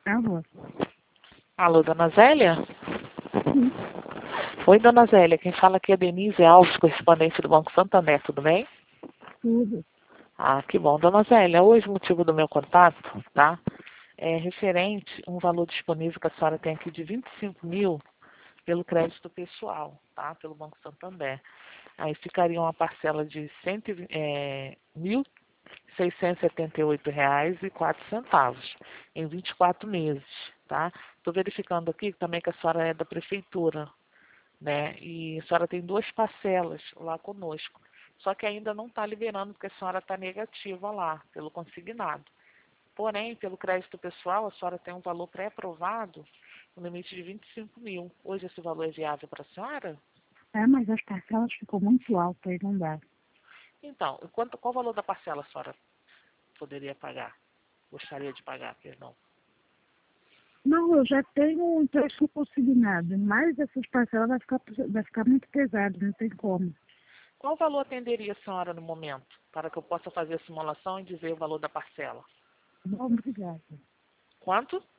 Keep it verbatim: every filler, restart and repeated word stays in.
Alô? Alô, dona Zélia? Sim. Oi, dona Zélia. Quem fala aqui é Denise Alves, correspondente do Banco Santander. Tudo bem? Tudo. Ah, que bom. Dona Zélia, hoje o motivo do meu contato, tá? É referente a um valor disponível que a senhora tem aqui de vinte e cinco mil pelo crédito pessoal, tá? Pelo Banco Santander. Aí ficaria uma parcela de cento, é, mil seiscentos e setenta e oito reais e quatro centavos em vinte e quatro meses, tá? Estou verificando aqui também que a senhora é da prefeitura, né? E a senhora tem duas parcelas lá conosco. Só que ainda não está liberando, porque a senhora está negativa lá, pelo consignado. Porém, pelo crédito pessoal, a senhora tem um valor pré-aprovado, no limite de vinte e cinco mil. Hoje esse valor é viável para a senhora? É, mas as parcelas ficou muito altas aí, não dá. Então, quanto, qual o valor da parcela a senhora poderia pagar? Gostaria de pagar, perdão. Não, eu já tenho um empréstimo consignado, mas essas parcelas vai ficar, vai ficar muito pesado, não tem como. Qual valor atenderia a senhora no momento, para que eu possa fazer a simulação e dizer o valor da parcela? Bom, obrigada. Quanto?